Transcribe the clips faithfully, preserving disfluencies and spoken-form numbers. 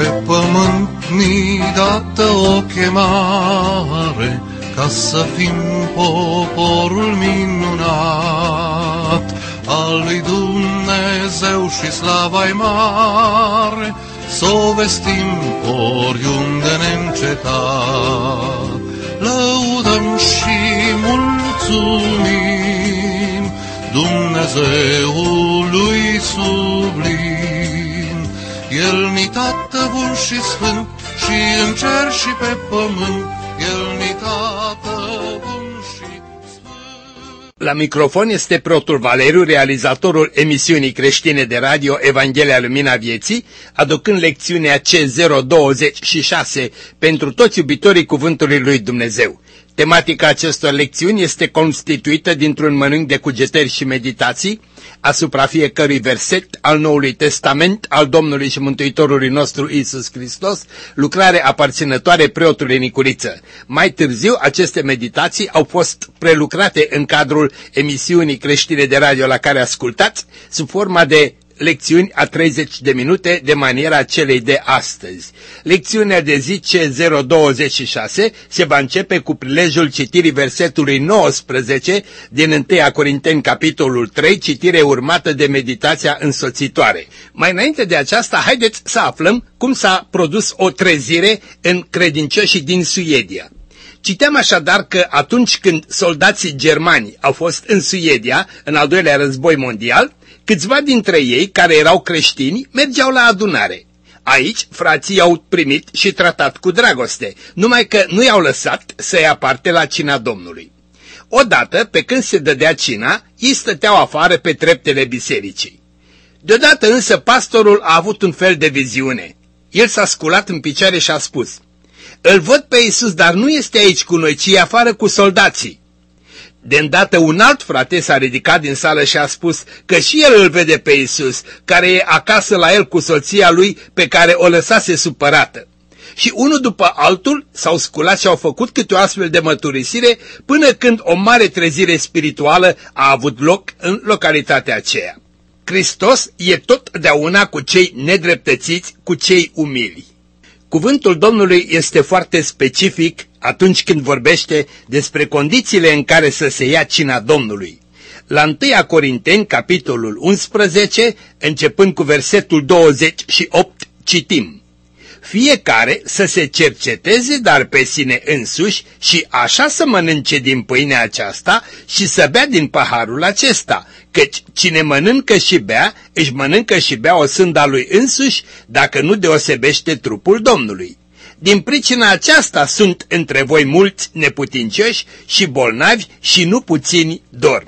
Pe pământ ni dată o chemare, ca să fim poporul minunat al lui Dumnezeu și slava-i mare, s-o vestim oriunde neîncetat. Lăudăm și mulțumim Dumnezeului sublim. El-ni Tată bun și sfânt, și în cer și pe pământ, El-ni Tată bun și sfânt. La microfon este preotul Valeriu, realizatorul emisiunii creștine de radio Evanghelia Lumina Vieții, aducând lecțiunea C zero douăzeci și șase pentru toți iubitorii Cuvântului lui Dumnezeu. Tematica acestor lecțiuni este constituită dintr-un mănânc de cugetări și meditații asupra fiecărui verset al Noului Testament al Domnului și Mântuitorului nostru Iisus Hristos, lucrare aparținătoare preotului Nicuriță. Mai târziu, aceste meditații au fost prelucrate în cadrul emisiunii creștine de radio la care ascultați, sub forma de lecțiuni a treizeci de minute de maniera celei de astăzi. Lecțiunea de zi C zero douăzeci și șase se va începe cu prilejul citirii versetului nouăsprezece din întâi Corinteni capitolul trei, citire urmată de meditația însoțitoare. Mai înainte de aceasta, haideți să aflăm cum s-a produs o trezire în credincioșii din Suedia. Citeam așadar că atunci când soldații germani au fost în Suedia, în al doilea război mondial, câțiva dintre ei, care erau creștini, mergeau la adunare. Aici, frații i-au primit și tratat cu dragoste, numai că nu i-au lăsat să ia parte la cina Domnului. Odată, pe când se dădea cina, ei stăteau afară pe treptele bisericii. Deodată însă pastorul a avut un fel de viziune. El s-a sculat în picioare și a spus: "Îl văd pe Iisus, dar nu este aici cu noi, ci e afară cu soldații." De îndată un alt frate s-a ridicat din sală și a spus că și el îl vede pe Iisus, care e acasă la el cu soția lui, pe care o lăsase supărată. Și unul după altul s-au sculat și au făcut câte o astfel de mărturisire, până când o mare trezire spirituală a avut loc în localitatea aceea. Hristos e totdeauna cu cei nedreptățiți, cu cei umili. Cuvântul Domnului este foarte specific atunci când vorbește despre condițiile în care să se ia cina Domnului. La întâi Corinteni, capitolul unsprezece, începând cu versetul douăzeci și opt, citim: "Fiecare să se cerceteze, dar pe sine însuși, și așa să mănânce din pâinea aceasta și să bea din paharul acesta, căci cine mănâncă și bea, își mănâncă și bea o sânda lui însuși, dacă nu deosebește trupul Domnului. Din pricina aceasta sunt între voi mulți neputincioși și bolnavi și nu puțini dorm."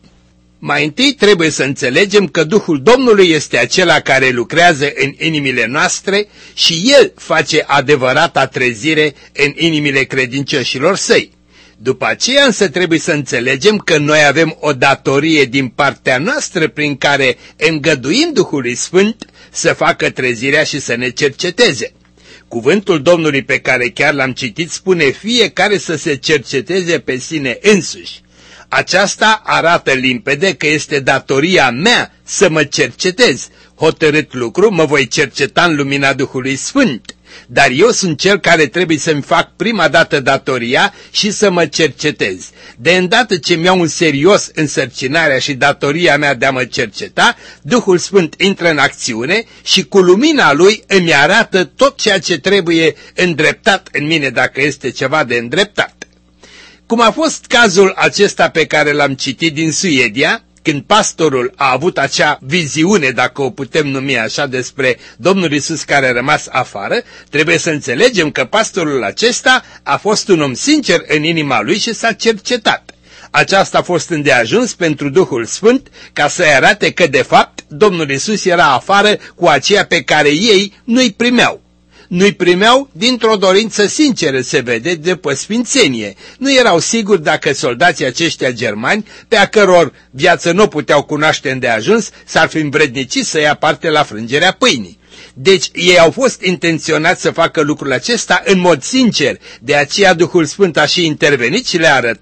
Mai întâi trebuie să înțelegem că Duhul Domnului este acela care lucrează în inimile noastre și El face adevărata trezire în inimile credincioșilor săi. După aceea însă trebuie să înțelegem că noi avem o datorie din partea noastră prin care îngăduim Duhului Sfânt să facă trezirea și să ne cerceteze. Cuvântul Domnului pe care chiar l-am citit spune: "Fiecare să se cerceteze pe sine însuși." Aceasta arată limpede că este datoria mea să mă cercetez. Hotărât lucru, mă voi cerceta în lumina Duhului Sfânt. Dar eu sunt cel care trebuie să-mi fac prima dată datoria și să mă cercetez. De îndată ce mi-au în serios însărcinarea și datoria mea de a mă cerceta, Duhul Sfânt intră în acțiune și cu lumina Lui îmi arată tot ceea ce trebuie îndreptat în mine, dacă este ceva de îndreptat. Cum a fost cazul acesta pe care l-am citit din Suedia, când pastorul a avut acea viziune, dacă o putem numi așa, despre Domnul Iisus care a rămas afară, trebuie să înțelegem că pastorul acesta a fost un om sincer în inima lui și s-a cercetat. Aceasta a fost îndeajuns pentru Duhul Sfânt ca să-i arate că de fapt Domnul Iisus era afară cu aceia pe care ei nu-i primeau. Nu-i primeau dintr-o dorință sinceră, se vede, de păsfințenie. Nu erau siguri dacă soldații aceștia germani, pe a căror viață nu puteau cunoaște îndeajuns, s-ar fi învrednicit să ia parte la frângerea pâinii. Deci ei au fost intenționați să facă lucrul acesta în mod sincer, de aceea Duhul Sfânt a și intervenit și le-a arătat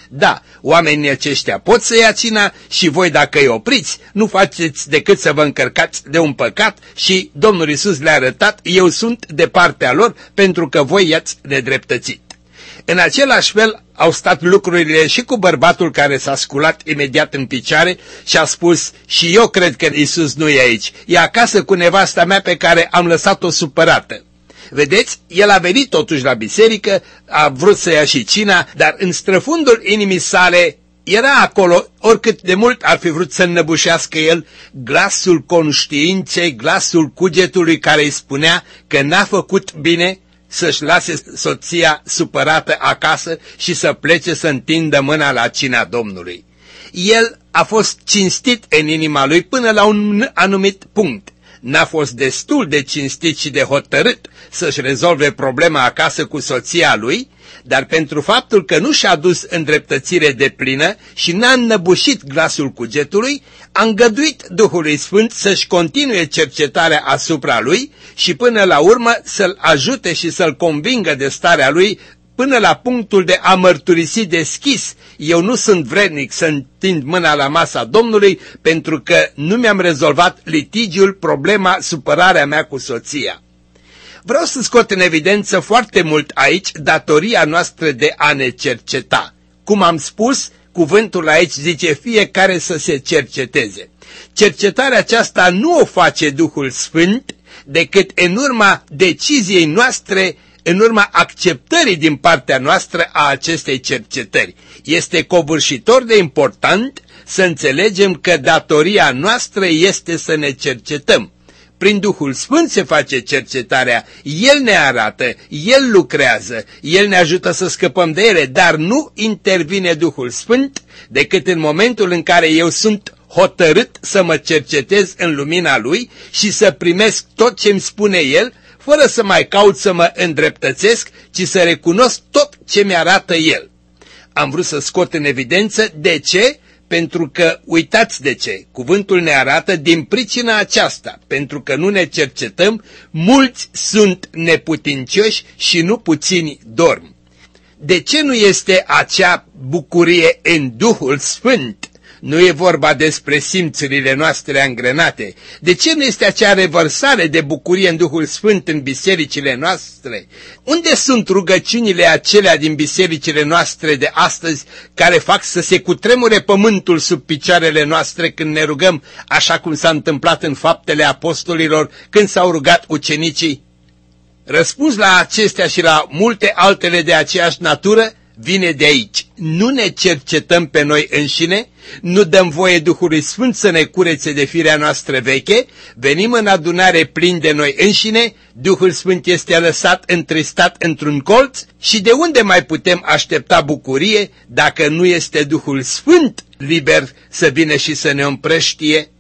Da, oamenii aceștia pot să ia cina și voi dacă îi opriți, nu faceți decât să vă încărcați de un păcat și Domnul Iisus le-a arătat, eu sunt de partea lor pentru că voi i-ați nedreptățit. În același fel au stat lucrurile și cu bărbatul care s-a sculat imediat în picioare și a spus, și eu cred că Iisus nu e aici, e acasă cu nevasta mea pe care am lăsat-o supărată. Vedeți, el a venit totuși la biserică, a vrut să ia și cina, dar în străfundul inimii sale era acolo, oricât de mult ar fi vrut să înnăbușească el, glasul conștiinței, glasul cugetului care îi spunea că n-a făcut bine să-și lase soția supărată acasă și să plece să întindă mâna la cina Domnului. El a fost cinstit în inima lui până la un anumit punct. N-a fost destul de cinstit și de hotărât să-și rezolve problema acasă cu soția lui, dar pentru faptul că nu și-a dus îndreptățire deplină și n-a înnăbușit glasul cugetului, a îngăduit Duhului Sfânt să-și continue cercetarea asupra lui și până la urmă să-l ajute și să-l convingă de starea lui până la punctul de a mărturisi deschis, eu nu sunt vrednic să întind mâna la masa Domnului pentru că nu mi-am rezolvat litigiul, problema, supărarea mea cu soția. Vreau să scot în evidență foarte mult aici datoria noastră de a ne cerceta. Cum am spus, cuvântul aici zice fiecare să se cerceteze. Cercetarea aceasta nu o face Duhul Sfânt decât în urma deciziei noastre, în urma acceptării din partea noastră a acestei cercetări. Este covârșitor de important să înțelegem că datoria noastră este să ne cercetăm. Prin Duhul Sfânt se face cercetarea, El ne arată, El lucrează, El ne ajută să scăpăm de ele, dar nu intervine Duhul Sfânt decât în momentul în care eu sunt hotărât să mă cercetez în lumina Lui și să primesc tot ce îmi spune El, fără să mai caut să mă îndreptățesc, ci să recunosc tot ce mi-arată El. Am vrut să scot în evidență de ce? Pentru că, uitați de ce, cuvântul ne arată din pricina aceasta, pentru că nu ne cercetăm, mulți sunt neputincioși și nu puțini dorm. De ce nu este acea bucurie în Duhul Sfânt? Nu e vorba despre simțurile noastre angrenate. De ce nu este acea revărsare de bucurie în Duhul Sfânt în bisericile noastre? Unde sunt rugăciunile acelea din bisericile noastre de astăzi care fac să se cutremure pământul sub picioarele noastre când ne rugăm, așa cum s-a întâmplat în Faptele Apostolilor când s-au rugat ucenicii? Răspuns la acestea și la multe altele de aceeași natură vine de aici. Nu ne cercetăm pe noi înșine, nu dăm voie Duhului Sfânt să ne curețe de firea noastră veche, venim în adunare plini de noi înșine, Duhul Sfânt este lăsat întristat într-un colț și de unde mai putem aștepta bucurie dacă nu este Duhul Sfânt liber să vină și să ne împrăștie?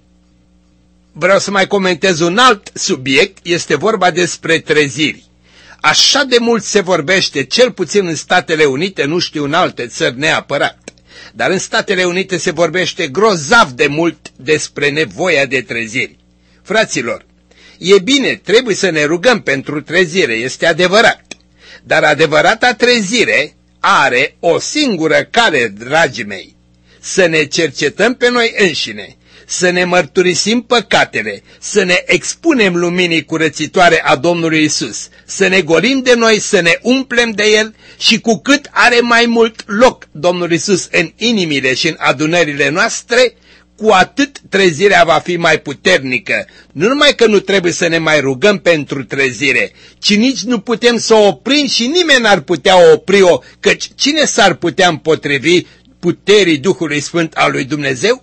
Vreau să mai comentez un alt subiect, este vorba despre treziri. Așa de mult se vorbește, cel puțin în Statele Unite, nu știu în alte țări neapărat, dar în Statele Unite se vorbește grozav de mult despre nevoia de treziri. Fraților, e bine, trebuie să ne rugăm pentru trezire, este adevărat, dar adevărata trezire are o singură cale, dragii mei, să ne cercetăm pe noi înșine, să ne mărturisim păcatele, să ne expunem luminii curățitoare a Domnului Isus, să ne golim de noi, să ne umplem de El și cu cât are mai mult loc Domnul Isus în inimile și în adunările noastre, cu atât trezirea va fi mai puternică. Nu numai că nu trebuie să ne mai rugăm pentru trezire, ci nici nu putem să o oprim și nimeni n-ar putea opri-o, căci cine s-ar putea împotrivi puterii Duhului Sfânt al lui Dumnezeu?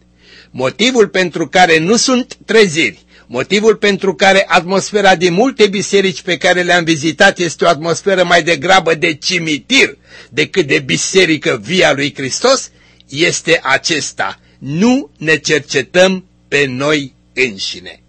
Motivul pentru care nu sunt treziri, motivul pentru care atmosfera din multe biserici pe care le-am vizitat este o atmosferă mai degrabă de cimitir decât de biserică vie a lui Hristos, este acesta: nu ne cercetăm pe noi înșine.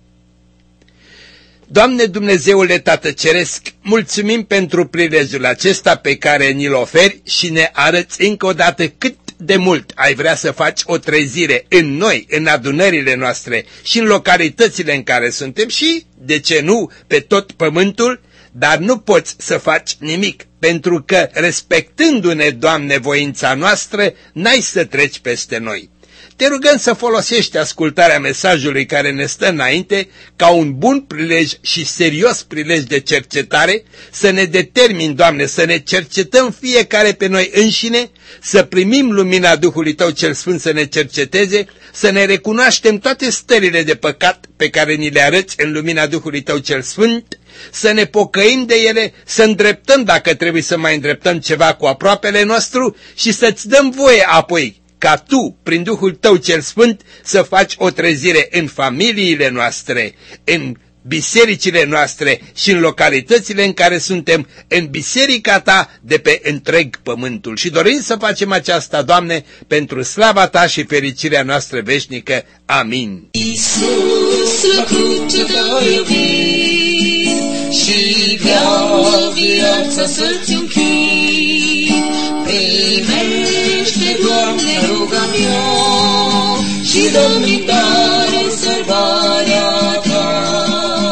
Doamne Dumnezeule Tată Ceresc, mulțumim pentru prilejul acesta pe care ni-l oferi și ne arăți încă o dată cât de mult ai vrea să faci o trezire în noi, în adunările noastre și în localitățile în care suntem și, de ce nu, pe tot pământul, dar nu poți să faci nimic pentru că, respectându-ne, Doamne, voința noastră, n-ai să treci peste noi. Te rugăm să folosești ascultarea mesajului care ne stă înainte ca un bun prilej și serios prilej de cercetare, să ne determini, Doamne, să ne cercetăm fiecare pe noi înșine, să primim lumina Duhului Tău cel Sfânt să ne cerceteze, să ne recunoaștem toate stările de păcat pe care ni le arăți în lumina Duhului Tău cel Sfânt, să ne pocăim de ele, să îndreptăm dacă trebuie să mai îndreptăm ceva cu aproapele nostru și să-ți dăm voie apoi ca Tu, prin Duhul Tău cel Sfânt, să faci o trezire în familiile noastre, în bisericile noastre și în localitățile în care suntem, în biserica Ta de pe întreg pământul. Și dorim să facem aceasta, Doamne, pentru slava Ta și fericirea noastră veșnică. Amin. Iisus, la cruce Te-ai iubit și vreau viața să-ți închid. Primește, Doamne, ruga mea și dă-mi tare salvarea Ta.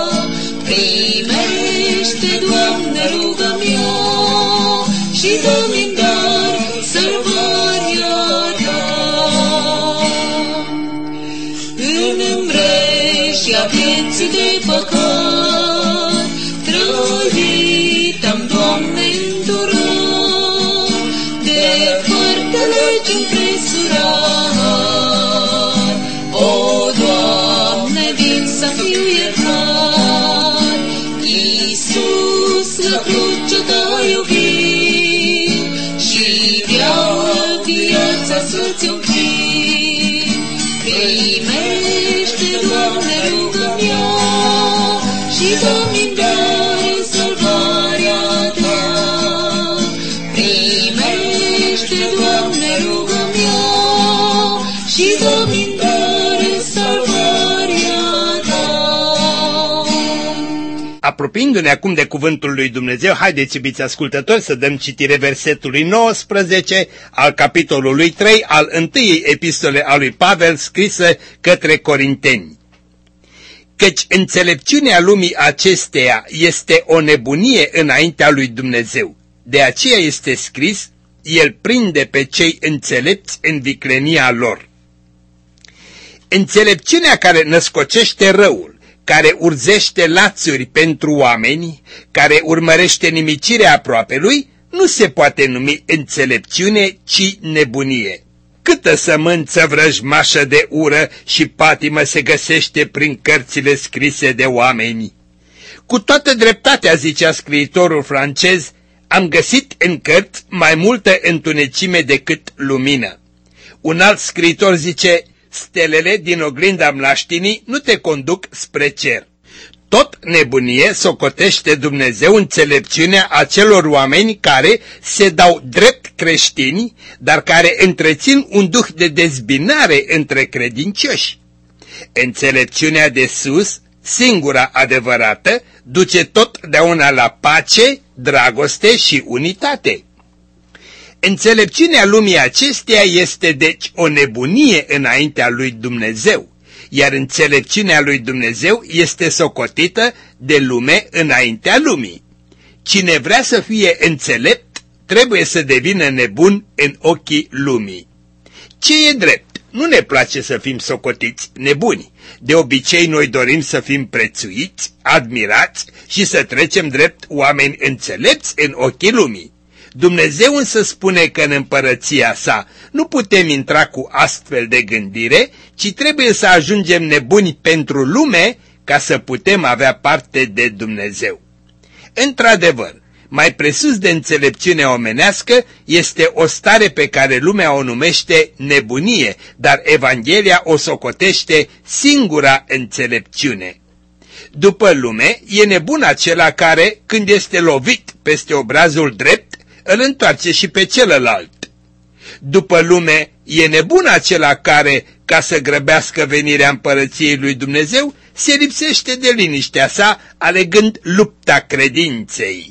Primește, Doamne, ruga mea și dă-mi tare salvarea Ta. În îmbrăjia vieții de păcat, trăit-am, Doamne, îndurat, de foarte legi împresurat. O, Doamne, vin să fiu iertat. Iisus, la cruce Te-ai iubit și vreau viața să-ți închid. Primește, Doamne, ruga mea și dă-mi dare salvarea Ta. Primește, Doamne, ruga mea și dă-mi dare salvarea Ta. Apropiindu-ne acum de cuvântul lui Dumnezeu, haideți, iubiți ascultători, să dăm citire versetului nouăsprezece al capitolului trei al întâiei epistole a lui Pavel scrisă către Corinteni. Căci înțelepciunea lumii acesteia este o nebunie înaintea lui Dumnezeu. De aceea este scris, El prinde pe cei înțelepți în viclenia lor. Înțelepciunea care născocește răul, care urzește lațuri pentru oameni, care urmărește nimicirea aproapelui, nu se poate numi înțelepciune, ci nebunie. Câtă sămânță vrăjmașă de ură și patimă se găsește prin cărțile scrise de oameni. Cu toată dreptatea, zicea scriitorul francez, am găsit în cărți mai multă întunecime decât lumină. Un alt scriitor zice, stelele din oglinda mlaștinii nu te conduc spre cer. Tot nebunie socotește Dumnezeu înțelepciunea acelor oameni care se dau drept creștini, dar care întrețin un duh de dezbinare între credincioși. Înțelepciunea de sus, singura adevărată, duce totdeauna la pace, dragoste și unitate. Înțelepciunea lumii acesteia este deci o nebunie înaintea lui Dumnezeu, iar înțelepciunea lui Dumnezeu este socotită de lume înaintea lumii. Cine vrea să fie înțelept, trebuie să devină nebun în ochii lumii. Ce e drept? Nu ne place să fim socotiți nebuni. De obicei noi dorim să fim prețuiți, admirați și să trecem drept oameni înțelepți în ochii lumii. Dumnezeu însă spune că în împărăția sa nu putem intra cu astfel de gândire, ci trebuie să ajungem nebuni pentru lume ca să putem avea parte de Dumnezeu. Într-adevăr, mai presus de înțelepciunea omenească este o stare pe care lumea o numește nebunie, dar Evanghelia o socotește singura înțelepciune. După lume, e nebun acela care, când este lovit peste obrazul drept, îl întoarce și pe celălalt. După lume, e nebun acela care, ca să grăbească venirea împărăției lui Dumnezeu, se lipsește de liniștea sa, alegând lupta credinței.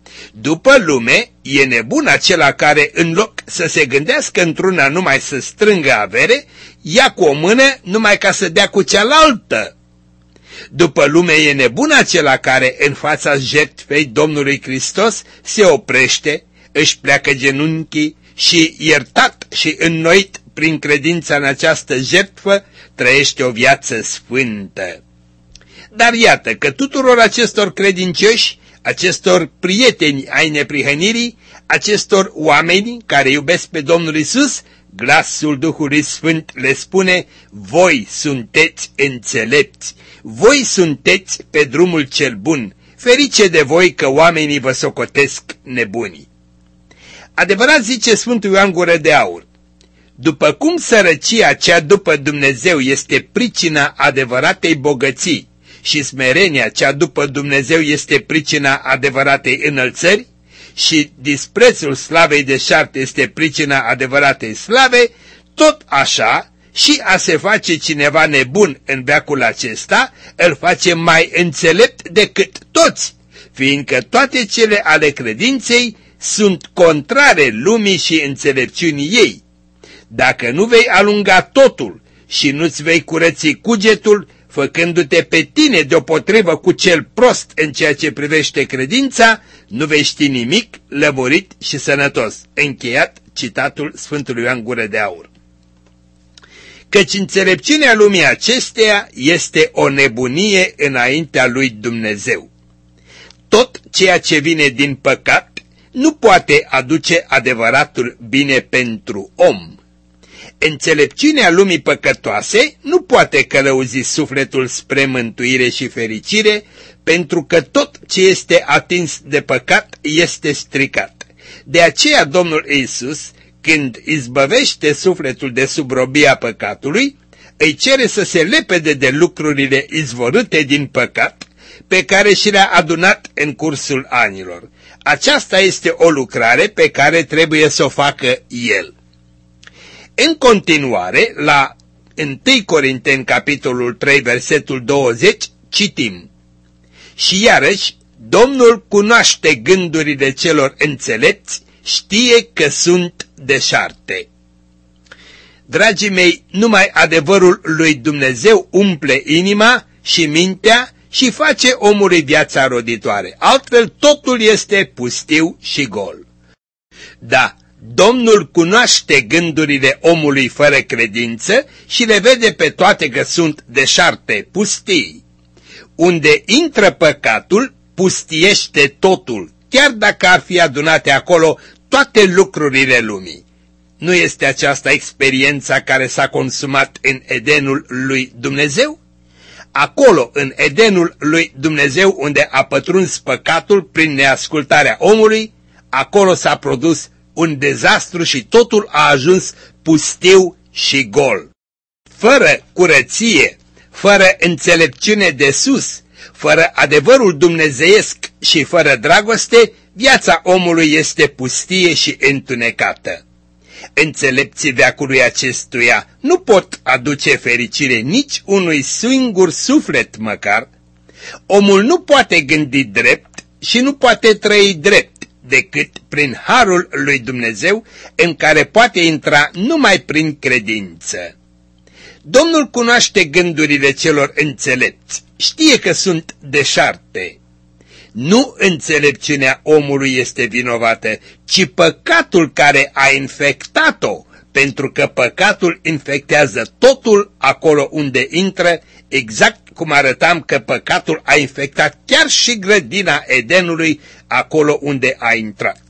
După lume, e nebun acela care, în loc să se gândească într-una numai să strângă avere, ia cu o mână numai ca să dea cu cealaltă. După lume e nebun acela care în fața jertfei Domnului Hristos se oprește, își pleacă genunchii și iertat și înnoit prin credința în această jertfă trăiește o viață sfântă. Dar iată că tuturor acestor credincioși, acestor prieteni ai neprihănirii, acestor oameni care iubesc pe Domnul Iisus, glasul Duhului Sfânt le spune: voi sunteți înțelepți, voi sunteți pe drumul cel bun, ferice de voi că oamenii vă socotesc nebunii. Adevărat zice Sfântul Ioan Gură de Aur, după cum sărăcia cea după Dumnezeu este pricina adevăratei bogății și smerenia cea după Dumnezeu este pricina adevăratei înălțări, și disprețul slavei deșarte este pricina adevăratei slave, tot așa și a se face cineva nebun în veacul acesta îl face mai înțelept decât toți, fiindcă toate cele ale credinței sunt contrare lumii și înțelepciunii ei. Dacă nu vei alunga totul și nu-ți vei curăți cugetul, făcându-te pe tine deopotrivă cu cel prost în ceea ce privește credința, nu vei ști nimic lămurit și sănătos. Încheiat citatul Sfântului Ioan Gură de Aur. Căci înțelepciunea lumii acesteia este o nebunie înaintea lui Dumnezeu. Tot ceea ce vine din păcat nu poate aduce adevăratul bine pentru om. Înțelepciunea lumii păcătoase nu poate călăuzi sufletul spre mântuire și fericire, pentru că tot ce este atins de păcat este stricat. De aceea Domnul Iisus, când izbăvește sufletul de sub robia păcatului, îi cere să se lepede de lucrurile izvorâte din păcat, pe care și le-a adunat în cursul anilor. Aceasta este o lucrare pe care trebuie să o facă el. În continuare, la întâi Corinteni, capitolul trei, versetul douăzeci, citim: și iarăși, Domnul cunoaște gândurile celor înțelepți, știe că sunt deșarte. Dragii mei, numai adevărul lui Dumnezeu umple inima și mintea și face omului viața roditoare. Altfel totul este pustiu și gol. Da, Domnul cunoaște gândurile omului fără credință și le vede pe toate că sunt deșarte, pustii. Unde intră păcatul, pustiește totul, chiar dacă ar fi adunate acolo toate lucrurile lumii. Nu este aceasta experiența care s-a consumat în Edenul lui Dumnezeu? Acolo, în Edenul lui Dumnezeu, unde a pătruns păcatul prin neascultarea omului, acolo s-a produs un dezastru și totul a ajuns pustiu și gol. Fără curăție, fără înțelepciune de sus, fără adevărul dumnezeiesc și fără dragoste, viața omului este pustie și întunecată. Înțelepții veacului acestuia nu pot aduce fericire nici unui singur suflet măcar. Omul nu poate gândi drept și nu poate trăi drept decât prin harul lui Dumnezeu, în care poate intra numai prin credință. Domnul cunoaște gândurile celor înțelepți, știe că sunt deșarte. Nu înțelepciunea omului este vinovată, ci păcatul care a infectat-o, pentru că păcatul infectează totul acolo unde intră, exact cum arătam că păcatul a infectat chiar și grădina Edenului, acolo unde a intrat.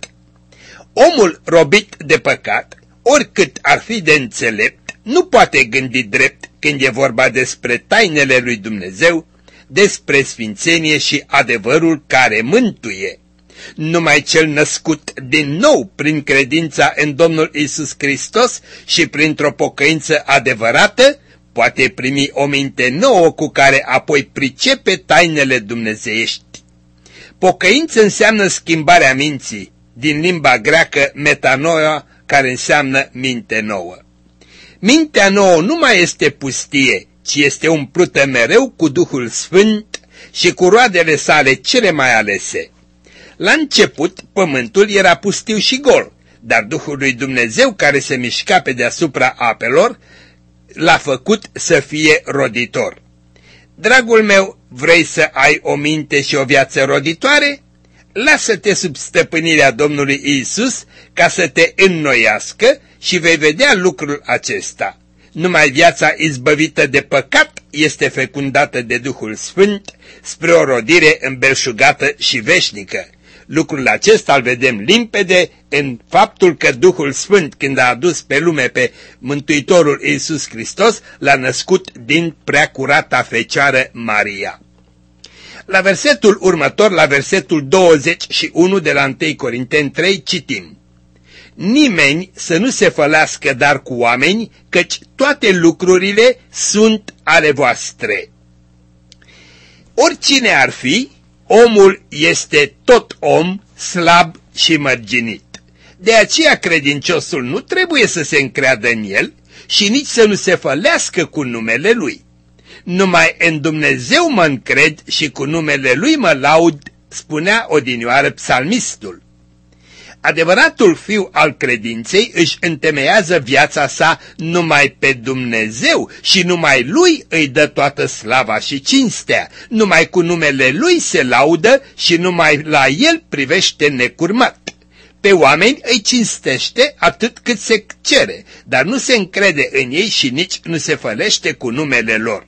Omul robit de păcat, oricât ar fi de înțelept, nu poate gândi drept când e vorba despre tainele lui Dumnezeu, despre sfințenie și adevărul care mântuie. Numai cel născut din nou prin credința în Domnul Iisus Hristos și printr-o pocăință adevărată poate primi o minte nouă cu care apoi pricepe tainele dumnezeiești. Pocăință înseamnă schimbarea minții, din limba greacă metanoia, care înseamnă minte nouă. Mintea nouă nu mai este pustie, ci este umplută mereu cu Duhul Sfânt și cu roadele sale cele mai alese. La început, pământul era pustiu și gol, dar Duhul lui Dumnezeu, care se mișca pe deasupra apelor, l-a făcut să fie roditor. Dragul meu, Vrei să ai o minte și o viață roditoare? Lasă-te sub stăpânirea Domnului Iisus ca să te înnoiască și vei vedea lucrul acesta. Numai viața izbăvită de păcat este fecundată de Duhul Sfânt spre o rodire îmbelșugată și veșnică. Lucrul acesta îl vedem limpede în faptul că Duhul Sfânt, când a adus pe lume pe Mântuitorul Iisus Hristos, l-a născut din preacurata Fecioară Maria. La versetul următor, la versetul douăzeci și unu de la întâi Corinteni trei, citim: Nimeni să nu se fălească dar cu oameni, căci toate lucrurile sunt ale voastre. Oricine ar fi, omul este tot om, slab și mărginit. De aceea credinciosul nu trebuie să se încreadă în el și nici să nu se fălească cu numele lui. Numai în Dumnezeu mă încred și cu numele lui mă laud, spunea odinioară psalmistul. Adevăratul fiu al credinței își întemeiază viața sa numai pe Dumnezeu și numai lui îi dă toată slava și cinstea, numai cu numele lui se laudă și numai la el privește necurmat. Pe oameni îi cinstește atât cât se cere, dar nu se încrede în ei și nici nu se fălește cu numele lor.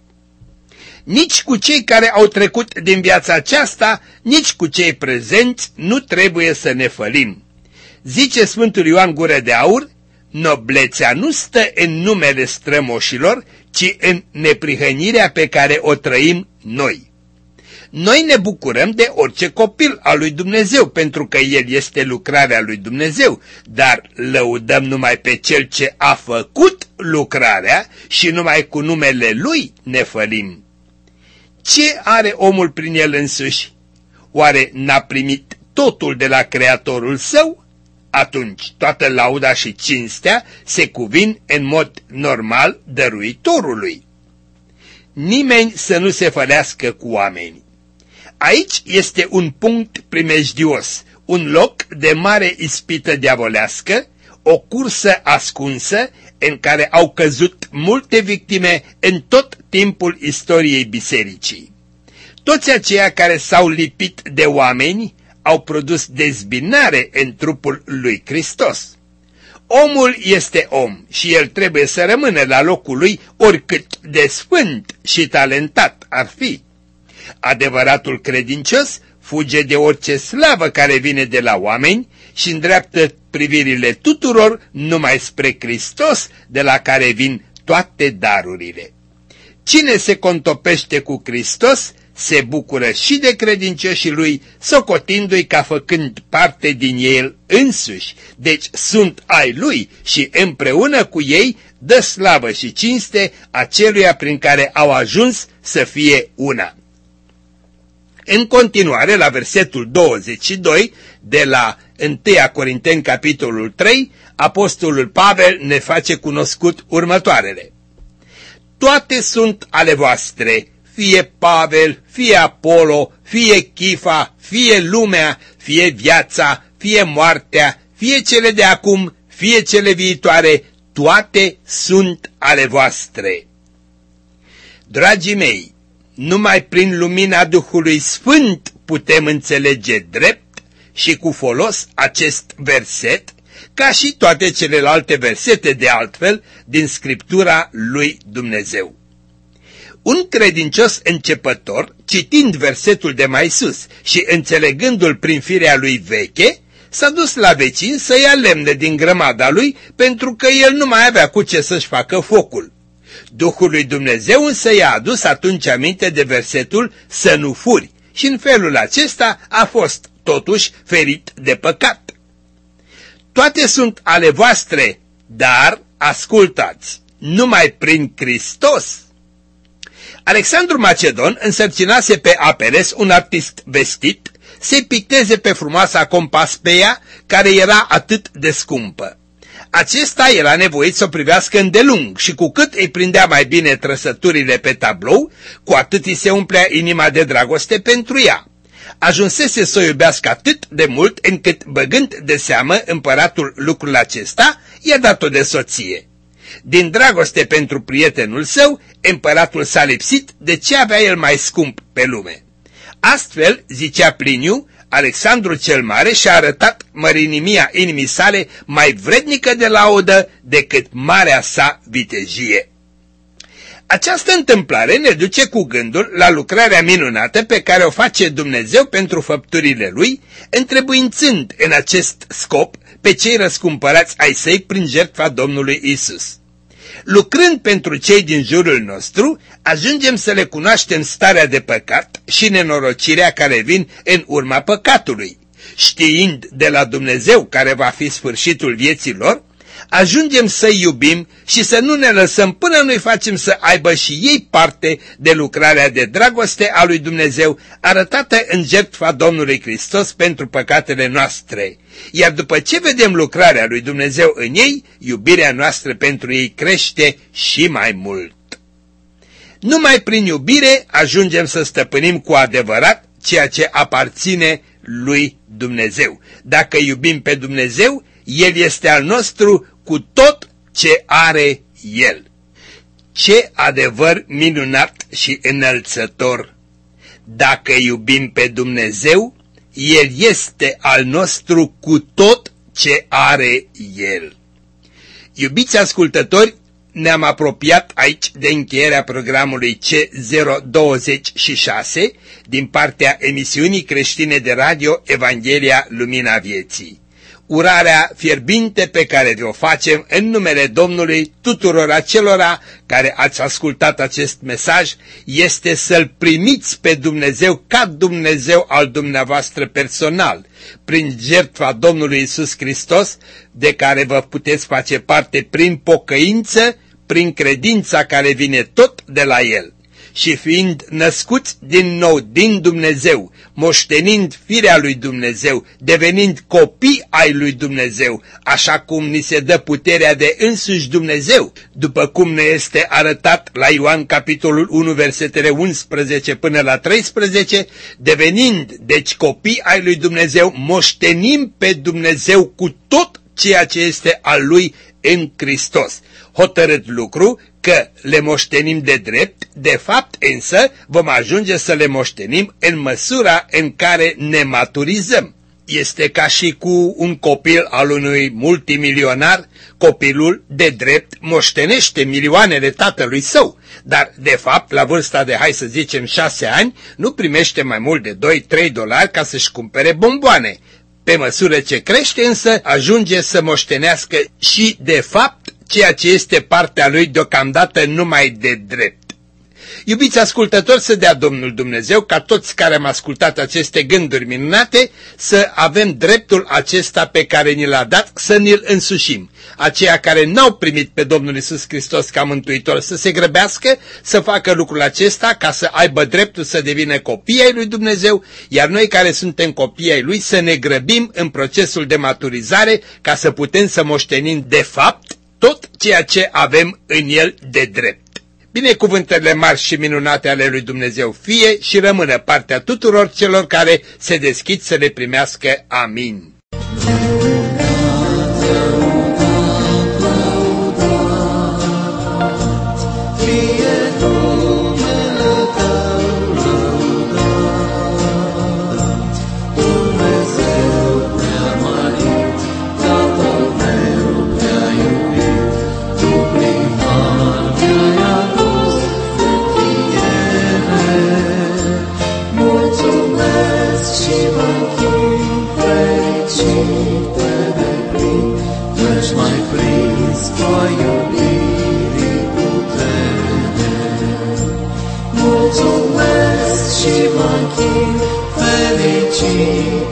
Nici cu cei care au trecut din viața aceasta, nici cu cei prezenți nu trebuie să ne fălim. Zice Sfântul Ioan Gură de Aur, noblețea nu stă în numele strămoșilor, ci în neprihănirea pe care o trăim noi. Noi ne bucurăm de orice copil al lui Dumnezeu, pentru că el este lucrarea lui Dumnezeu, dar lăudăm numai pe cel ce a făcut lucrarea și numai cu numele lui ne fălim. Ce are omul prin el însuși? Oare n-a primit totul de la Creatorul său? Atunci toată lauda și cinstea se cuvin în mod normal dăruitorului. Nimeni să nu se fălească cu oamenii. Aici este un punct primejdios, un loc de mare ispită diavolească, o cursă ascunsă în care au căzut multe victime în tot timpul istoriei bisericii. Toți aceia care s-au lipit de oameni au produs dezbinare în trupul lui Hristos. Omul este om și el trebuie să rămână la locul lui oricât de sfânt și talentat ar fi. Adevăratul credincios fuge de orice slavă care vine de la oameni și îndreaptă privirile tuturor numai spre Hristos, de la care vin toate darurile. Cine se contopește cu Hristos se bucură și de credincioșii lui, socotindu-i ca făcând parte din el însuși, deci sunt ai lui și împreună cu ei dă slavă și cinste aceluia prin care au ajuns să fie una. În continuare, la versetul douăzeci și doi, de la întâi Corinteni, capitolul trei, apostolul Pavel ne face cunoscut următoarele. Toate sunt ale voastre, fie Pavel, fie Apollo, fie Chifa, fie lumea, fie viața, fie moartea, fie cele de acum, fie cele viitoare, toate sunt ale voastre. Dragii mei, numai prin lumina Duhului Sfânt putem înțelege drept și cu folos acest verset, ca și toate celelalte versete de altfel din Scriptura lui Dumnezeu. Un credincios începător, citind versetul de mai sus și înțelegându-l prin firea lui veche, s-a dus la vecin să ia lemne din grămada lui, pentru că el nu mai avea cu ce să-și facă focul. Duhul lui Dumnezeu însă i-a adus atunci aminte de versetul să nu furi și în felul acesta a fost totuși ferit de păcat. Toate sunt ale voastre, dar ascultați, numai prin Hristos. Alexandru Macedon însărcinase pe Apeles, un artist vestit, să-i picteze pe frumoasa Compaspeia, care era atât de scumpă. Acesta era nevoit să o privească îndelung și cu cât îi prindea mai bine trăsăturile pe tablou, cu atât îi se umplea inima de dragoste pentru ea. Ajunsese să o iubească atât de mult încât, băgând de seamă împăratul lucrul acesta, i-a dat-o de soție. Din dragoste pentru prietenul său, împăratul s-a lipsit de ce avea el mai scump pe lume. Astfel, zicea Pliniu, Alexandru cel Mare și-a arătat mărinimia inimii sale mai vrednică de laudă decât marea sa vitejie. Această întâmplare ne duce cu gândul la lucrarea minunată pe care o face Dumnezeu pentru făpturile Lui, întrebuințând în acest scop pe cei răscumpărați ai săi prin jertfa Domnului Isus. Lucrând pentru cei din jurul nostru, ajungem să le cunoaștem starea de păcat și nenorocirea care vin în urma păcatului. Știind de la Dumnezeu care va fi sfârșitul vieții lor, ajungem să-i iubim și să nu ne lăsăm până nu-i facem să aibă și ei parte de lucrarea de dragoste a lui Dumnezeu, arătată în jertfa Domnului Hristos pentru păcatele noastre. Iar după ce vedem lucrarea lui Dumnezeu în ei, iubirea noastră pentru ei crește și mai mult. Numai prin iubire ajungem să stăpânim cu adevărat ceea ce aparține lui Dumnezeu. Dacă iubim pe Dumnezeu, El este al nostru cu tot ce are El. Ce adevăr minunat și înălțător! Dacă iubim pe Dumnezeu, El este al nostru cu tot ce are El. Iubiți ascultători, ne-am apropiat aici de încheierea programului C zero douăzeci și șase din partea emisiunii creștine de radio Evanghelia Lumina Vieții. Urarea fierbinte pe care vi-o facem în numele Domnului tuturor acelora care ați ascultat acest mesaj este să-L primiți pe Dumnezeu ca Dumnezeu al dumneavoastră personal, prin jertfa Domnului Isus Hristos, de care vă puteți face parte prin pocăință, prin credința care vine tot de la El. Și fiind născuți din nou din Dumnezeu, moștenind firea lui Dumnezeu, devenind copii ai lui Dumnezeu, așa cum ni se dă puterea de însuși Dumnezeu, după cum ne este arătat la Ioan capitolul unu, versetele unsprezece până la treisprezece, devenind deci copii ai lui Dumnezeu, moștenim pe Dumnezeu cu tot ceea ce este al lui în Hristos. Hotărât lucru că le moștenim de drept, de fapt însă vom ajunge să le moștenim în măsura în care ne maturizăm. Este ca și cu un copil al unui multimilionar, copilul de drept moștenește milioanele tatălui său, dar de fapt la vârsta de, hai să zicem, șase ani, nu primește mai mult de doi trei dolari ca să-și cumpere bomboane. Pe măsură ce crește însă ajunge să moștenească și de fapt ceea ce este partea lui deocamdată numai de drept. Iubiți ascultători, să dea Domnul Dumnezeu ca toți care am ascultat aceste gânduri minunate să avem dreptul acesta pe care ni l-a dat să ni-l însușim. Aceia care n-au primit pe Domnul Iisus Hristos ca mântuitor să se grăbească să facă lucrul acesta ca să aibă dreptul să devină copii ai lui Dumnezeu, iar noi care suntem copii ai lui să ne grăbim în procesul de maturizare ca să putem să moștenim de fapt tot ceea ce avem în el de drept. Binecuvântările mari și minunate ale lui Dumnezeu fie și rămână partea tuturor celor care se deschid să le primească. Amin. Mulțumesc și mă închin fericit